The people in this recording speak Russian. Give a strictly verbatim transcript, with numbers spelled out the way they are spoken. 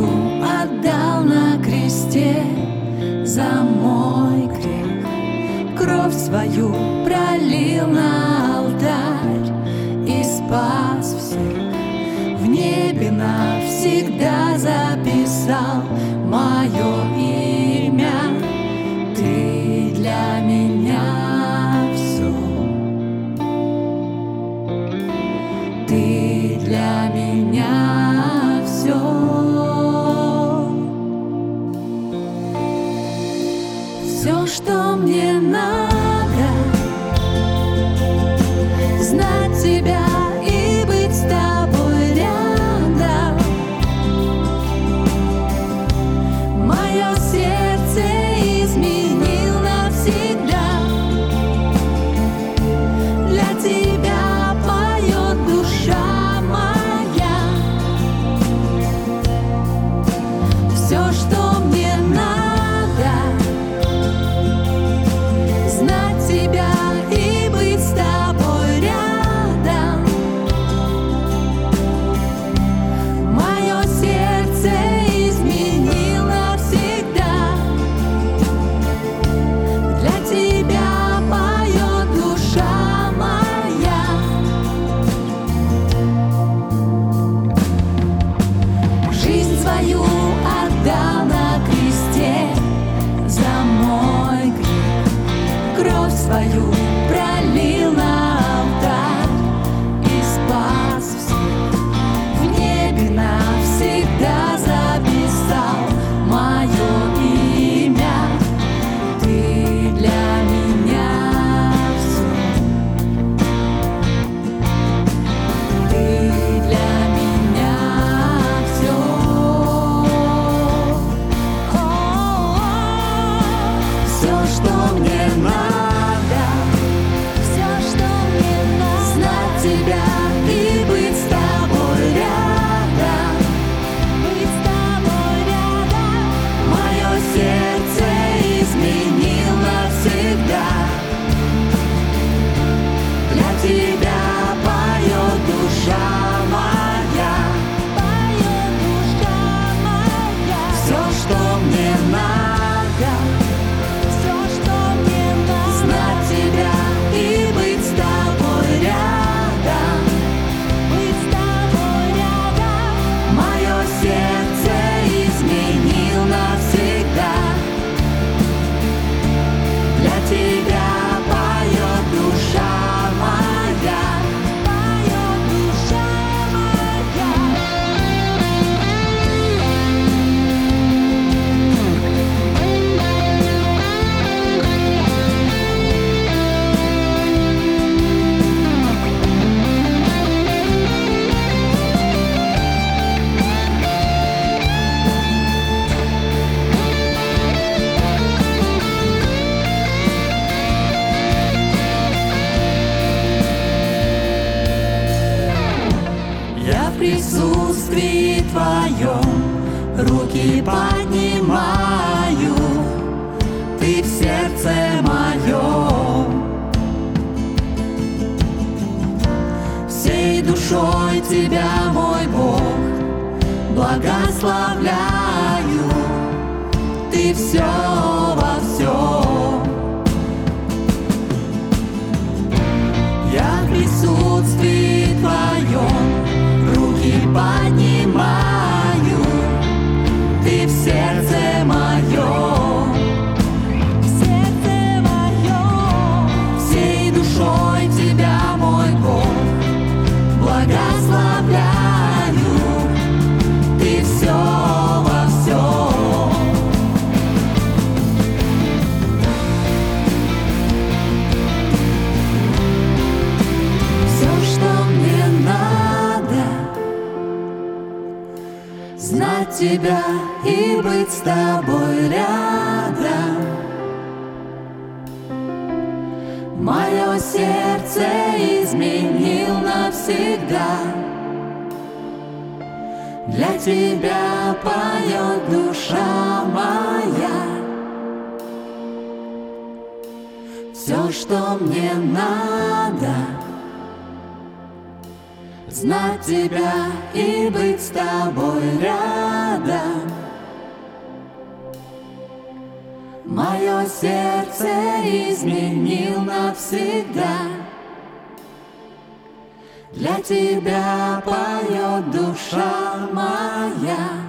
отдал на кресте за мой грех, кровь свою пролил на алтарь и спас всех. В небе навсегда записал мое имя. Ты для меня все. Ты для меня все. Все, что мне надо, знать тебя и быть с тобой рядом. Мое сердце изменил навсегда. Для тебя поет душа моя. Все, что мне надо, знать тебя и быть с тобой рядом. Мое сердце изменил навсегда. Для тебя поет душа моя. Жизнь свою отдал на кресте за мой грех, кровь свою пролил на алтарь и спас всех. В небе навсегда записал мое имя. Ты для меня все. Ты для меня все. Все, что мне надо, все, что мне надо, знать тебя и быть с тобой рядом. Быть с тобой рядом. Мое сердце изменил навсегда. Для тебя поет душа моя. Поет душа моя. Все, что мне надо, все, что мне надо, знать тебя и быть с тобой рядом. Быть с тобой рядом. Мое сердце изменил навсегда. Для тебя поет душа моя. Поет душа моя. Я в присутствии Твоем руки поднимаю. Ты в сердце моем. Всей душой Тебя, мой Бог, благословляю. Ты все во всем. Я в присутствии Твоем руки поднимаю. Ты в сердце моем. В сердце моем. Всей душой Тебя, мой Бог, благословляю. Ты все во всем. Все, что мне надо, знать тебя и быть с тобой рядом. Мое сердце изменил навсегда. Для тебя поет душа моя. Все, что мне надо, знать тебя и быть с тобой рядом. Мое сердце изменил навсегда. Для тебя поет душа моя.